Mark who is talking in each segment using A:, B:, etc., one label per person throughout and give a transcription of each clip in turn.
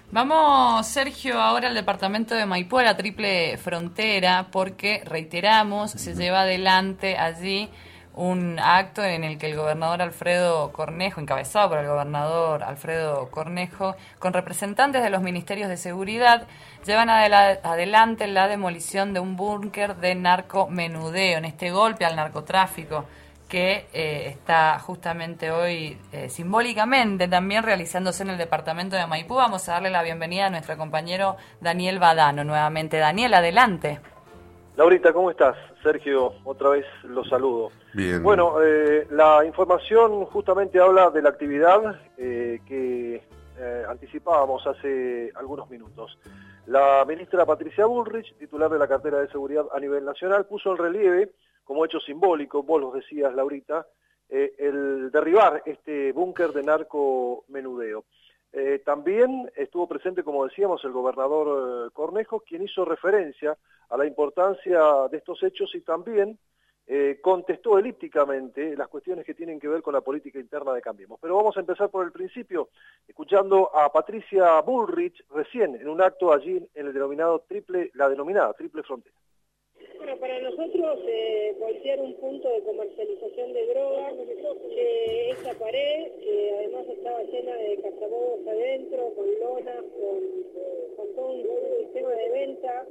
A: Vamos, Sergio, ahora al departamento de Maipú, a la triple frontera, porque, reiteramos, se lleva adelante allí un acto en el que el gobernador Alfredo Cornejo, encabezado por el gobernador Alfredo Cornejo, con representantes de los ministerios de seguridad, llevan adelante la demolición de un búnker de narcomenudeo, en este golpe al narcotráfico que está justamente hoy simbólicamente también realizándose en el departamento de Maipú. Vamos a darle la bienvenida a nuestro compañero Daniel Badano nuevamente. Daniel, adelante.
B: Laurita, ¿cómo estás? Sergio, otra vez los saludo.
C: Bien.
B: Bueno, la información justamente habla de la actividad que anticipábamos hace algunos minutos. La ministra Patricia Bullrich, titular de la cartera de seguridad a nivel nacional, puso en relieve, como hecho simbólico, vos los decías, Laurita, el derribar este búnker de narcomenudeo. También estuvo presente, como decíamos, el gobernador Cornejo, quien hizo referencia a la importancia de estos hechos y también contestó elípticamente las cuestiones que tienen que ver con la política interna de Cambiemos. Pero vamos a empezar por el principio, escuchando a Patricia Bullrich recién en un acto allí en el la denominada triple frontera.
D: Bueno, para nosotros voltear un punto de comercialización de drogas, esa pared, que además estaba llena de cazabobos adentro, con lonas, con todo un sistema de venta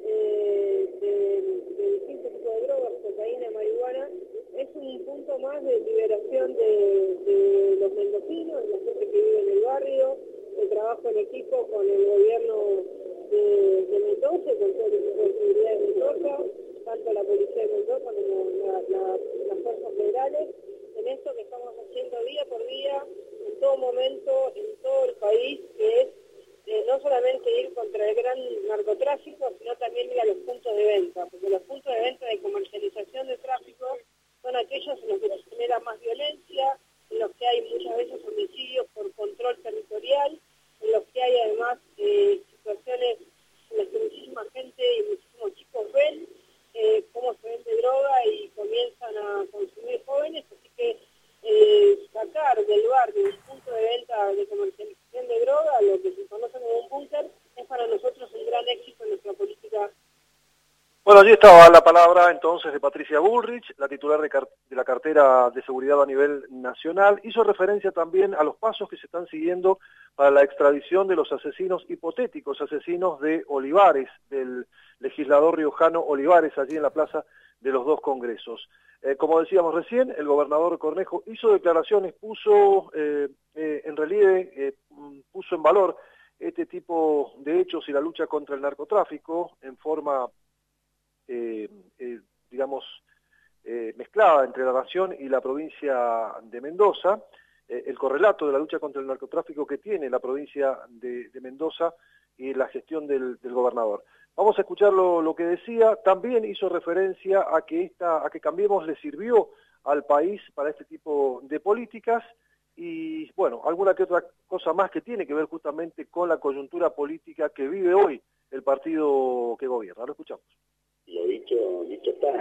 D: de distintos tipos de drogas, cocaína, marihuana, es un punto más de liberación de los mendocinos, de la gente que vive en el barrio, de trabajo en equipo con el gobierno de Mendoza, con todo el equipo de seguridad de Mendoza, tanto la policía de Mendoza como las fuerzas federales, en esto que estamos haciendo día por día, en todo momento, en todo el país, que es no solamente ir contra el gran narcotráfico, sino también ir a los puntos de venta, porque los puntos de venta de comercialización de tráfico son aquellos en los que se genera más violencia, en los que hay muchas veces homicidios por control territorial, en los que hay además situaciones en las que muchísima gente y muchísimos chicos ven cómo se vende droga y comienzan a consumir jóvenes, así que sacar del barrio un punto de venta de comercialización de droga, lo que se conoce como un búnker, es para nosotros un gran éxito en nuestra política.
B: Bueno, allí estaba la palabra entonces de Patricia Bullrich, la titular de la cartera de seguridad a nivel nacional. Hizo referencia también a los pasos que se están siguiendo para la extradición de los asesinos, hipotéticos asesinos de Olivares, del legislador riojano Olivares, allí en la Plaza de los Dos Congresos. Como decíamos recién, el gobernador Cornejo hizo declaraciones, puso en relieve, puso en valor este tipo de hechos y la lucha contra el narcotráfico en forma mezclada entre la nación y la provincia de Mendoza, el correlato de la lucha contra el narcotráfico que tiene la provincia de Mendoza y la gestión del gobernador. Vamos a escuchar lo que decía. También hizo referencia a que Cambiemos le sirvió al país para este tipo de políticas y, bueno, alguna que otra cosa más que tiene que ver justamente con la coyuntura política que vive hoy el partido que gobierna. Lo escuchamos.
E: Lo dicho está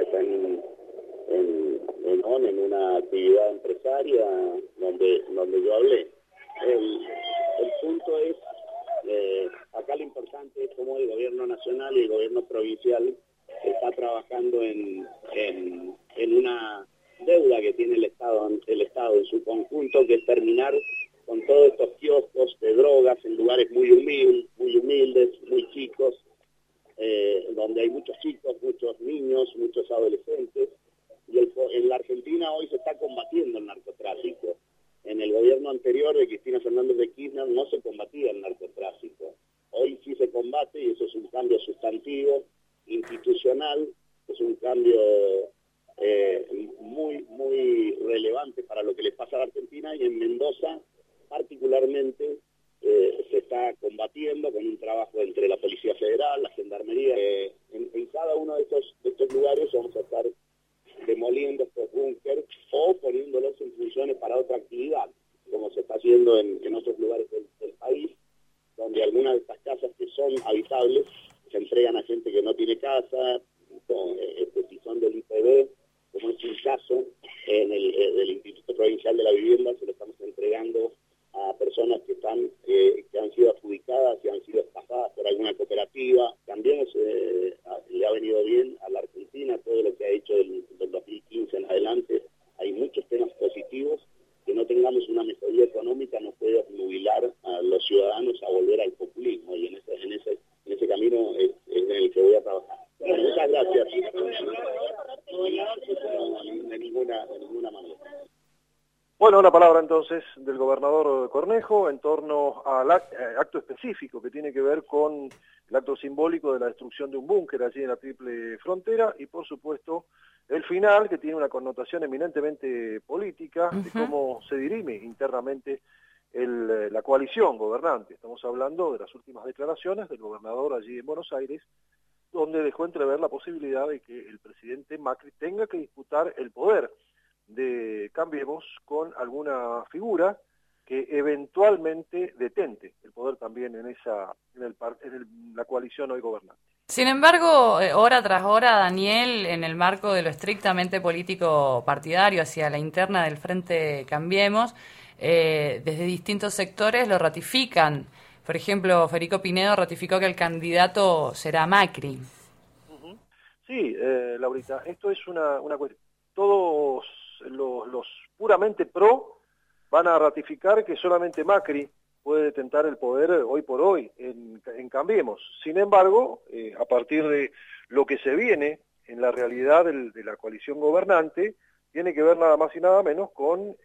E: en una actividad empresaria donde yo hablé. El punto es, acá lo importante es cómo el gobierno nacional y el gobierno provincial está trabajando en una deuda que tiene el Estado en su conjunto, que es terminar con todos estos kioscos de drogas en lugares muy humildes, muy chicos, donde hay muchos chicos, muchos niños, muchos adolescentes, y en la Argentina hoy se está combatiendo el narcotráfico. En el gobierno anterior de Cristina Fernández de Kirchner no se combatía el narcotráfico. Hoy sí se combate y eso es un cambio sustantivo, institucional, es un cambio muy relevante para lo que le pasa a la Argentina, y en Mendoza particularmente se está combatiendo con un trabajo entre la Policía Federal, la Gendarmería. En cada uno de estos lugares vamos a estar demoliendo estos búnkers o poniéndolos en funciones para otra actividad, como se está haciendo en otros lugares del país, donde algunas de estas casas que son habitables se entregan a gente que no tiene casa, si son del IPB, como es un caso del Instituto Provincial de la Vivienda, se lo estamos entregando a personas que han sido adjudicadas y
B: Bueno, la palabra entonces del gobernador Cornejo en torno al acto específico que tiene que ver con el acto simbólico de la destrucción de un búnker allí en la Triple Frontera y por supuesto el final que tiene una connotación eminentemente política de cómo se dirime internamente la coalición gobernante. Estamos hablando de las últimas declaraciones del gobernador allí en Buenos Aires, donde dejó entrever la posibilidad de que el presidente Macri tenga que disputar el poder de Cambiemos con alguna figura que eventualmente detente el poder también en la coalición hoy gobernante.
A: Sin embargo, hora tras hora, Daniel, en el marco de lo estrictamente político partidario hacia la interna del Frente Cambiemos, desde distintos sectores lo ratifican. Por ejemplo, Federico Pinedo ratificó que el candidato será Macri.
B: Sí, Laurita, esto es una cuestión. Todos los puramente pro van a ratificar que solamente Macri puede detentar el poder hoy por hoy en Cambiemos. Sin embargo, a partir de lo que se viene en la realidad de la coalición gobernante, tiene que ver nada más y nada menos con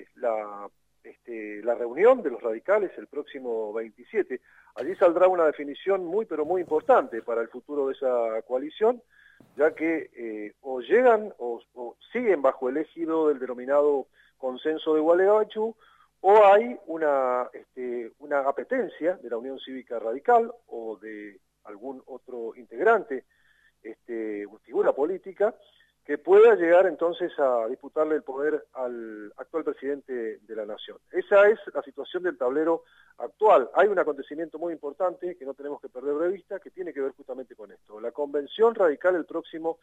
B: la reunión de los radicales el próximo 27. Allí saldrá una definición muy pero muy importante para el futuro de esa coalición, ya que o llegan o siguen bajo el ejido del denominado consenso de Gualeguaychú, o hay una apetencia de la Unión Cívica Radical o de algún otro integrante, figura política, que pueda llegar entonces a disputarle el poder al actual presidente de la Nación. Esa es la situación del tablero actual. Hay un acontecimiento muy importante que no tenemos que perder de vista, que tiene que ver justamente con esto. La convención radical el próximo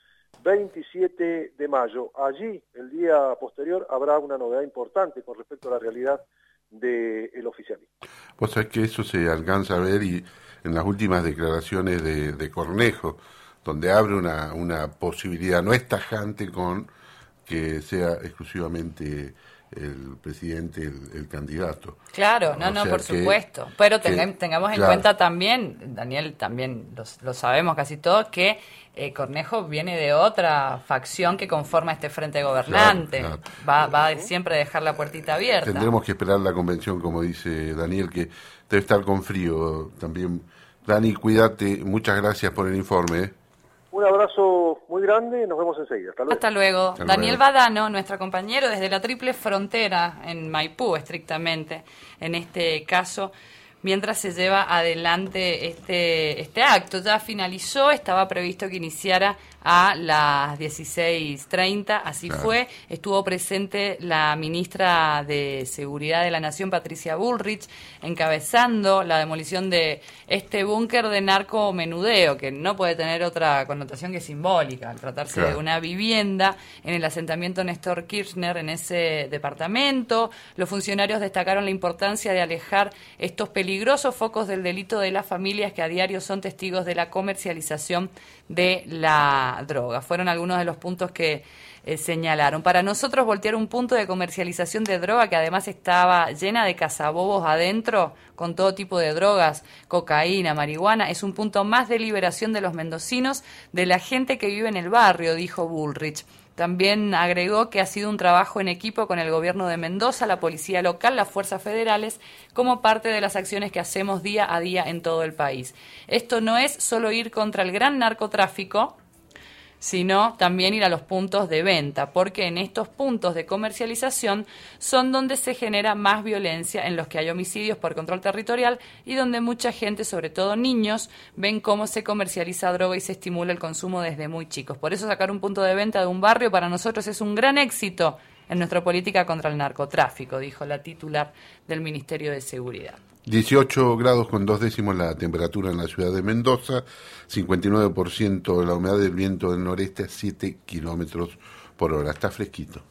B: 27 de mayo. Allí, el día posterior, habrá una novedad importante con respecto a la realidad del oficialismo.
C: Vos sabés que eso se alcanza a ver y en las últimas declaraciones de Cornejo, donde abre una posibilidad, no es tajante con que sea exclusivamente el presidente el candidato.
A: Claro, no, por supuesto. Pero tengamos en cuenta también, Daniel, también lo sabemos casi todos, que Cornejo viene de otra facción que conforma este frente gobernante.
C: Claro.
A: Va a siempre dejar la puertita abierta.
C: Tendremos que esperar la convención, como dice Daniel, que debe estar con frío también. Dani, cuídate, muchas gracias por el informe.
B: Un abrazo muy grande, nos vemos enseguida.
A: Hasta luego. Daniel Badano, nuestro compañero desde la Triple Frontera, en Maipú estrictamente, en este caso, mientras se lleva adelante este acto. Ya finalizó, estaba previsto que iniciara a las 16:30, así fue. Estuvo presente la ministra de Seguridad de la Nación, Patricia Bullrich, encabezando la demolición de este búnker de narcomenudeo, que no puede tener otra connotación que simbólica, al tratarse de una vivienda en el asentamiento Néstor Kirchner en ese departamento. Los funcionarios destacaron la importancia de alejar estos peligrosos focos del delito de las familias que a diario son testigos de la comercialización de la droga. Fueron algunos de los puntos que señalaron. Para nosotros, voltear un punto de comercialización de droga que además estaba llena de cazabobos adentro, con todo tipo de drogas, cocaína, marihuana, es un punto más de liberación de los mendocinos, de la gente que vive en el barrio, dijo Bullrich. También agregó que ha sido un trabajo en equipo con el gobierno de Mendoza, la policía local, las fuerzas federales, como parte de las acciones que hacemos día a día en todo el país. Esto no es solo ir contra el gran narcotráfico, sino también ir a los puntos de venta, porque en estos puntos de comercialización son donde se genera más violencia, en los que hay homicidios por control territorial y donde mucha gente, sobre todo niños, ven cómo se comercializa droga y se estimula el consumo desde muy chicos. Por eso sacar un punto de venta de un barrio para nosotros es un gran éxito en nuestra política contra el narcotráfico, dijo la titular del Ministerio de Seguridad.
C: 18 grados con 2 décimos la temperatura en la ciudad de Mendoza, 59% de la humedad del viento del noreste a 7 kilómetros por hora. Está fresquito.